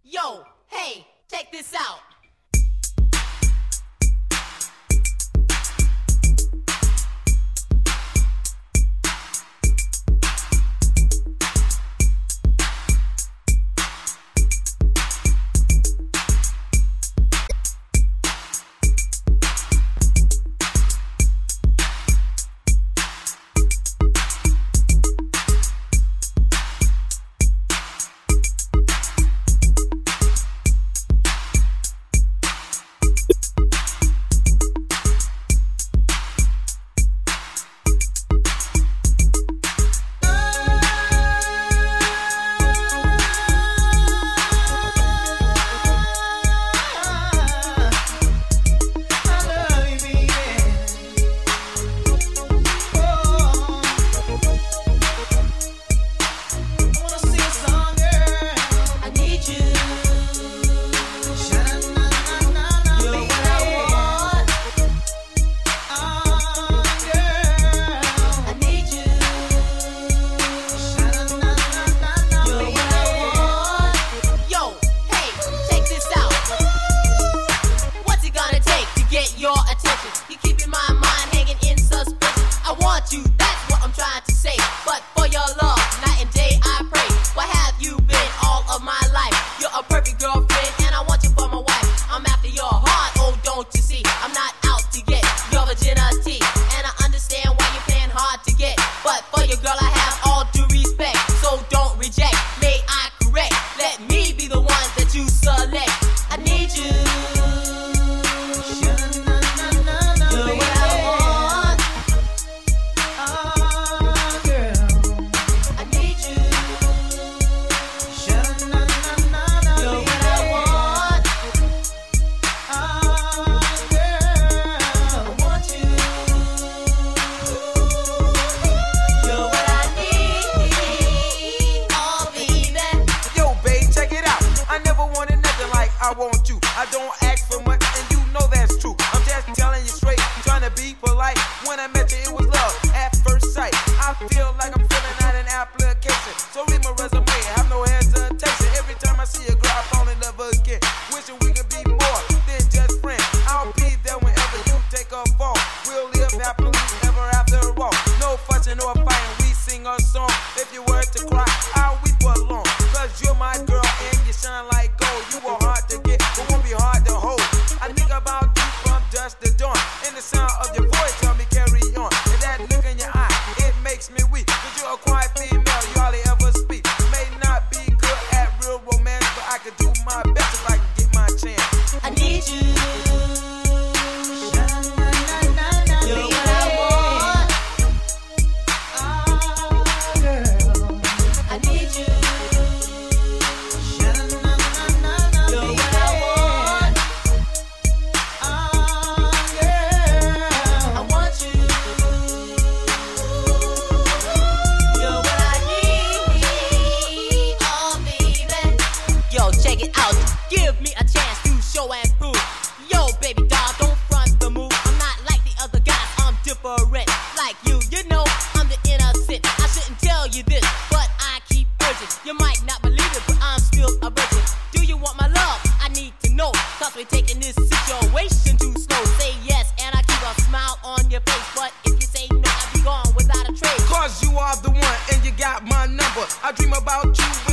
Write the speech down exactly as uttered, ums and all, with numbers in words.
Yo, hey, check this out. I want you. I don't ask for much, and you know that's true. I'm just telling you straight, trying to be polite. When I met you, it was love at first sight. I feel like I'm filling out an application, so read my resume, have no hesitation. Every time I see a girl, I fall in love again. Wishing we could be more than just friends. I'll be there whenever you take a fall. We'll live happily ever after all. No fussing or fighting, we sing a song. If you were to cry, I'll weep along. Cause you're my girl and you shine like gold. You are hard to get, but won't be hard to hold. I think about you from dusk to dawn. And the sound of your voice tell me carry on. And that look in your eye, it makes me weak. Cause you're a quiet female, you hardly ever speak. May not be good at real romance, but I can do my best if I can get my chance. I need you. You're what I want. Oh, girl. I need you. You're what I want. Oh, girl. I want you. You're what I need. Oh, baby. Yo, check it out. Give me a chance to show and prove. Yo, baby doll, don't front the move. I'm not like the other guys, I'm different. Like you, you know, I'm the innocent. I shouldn't tell you this, but I keep urging. You might not believe it, but I'm still a virgin. Do you want my love? I need to know. Cause we're taking this situation too slow. Say yes, and I keep a smile on your face. But if you say no, I'll be gone without a trace. Cause you are the one and you got my number. I dream about you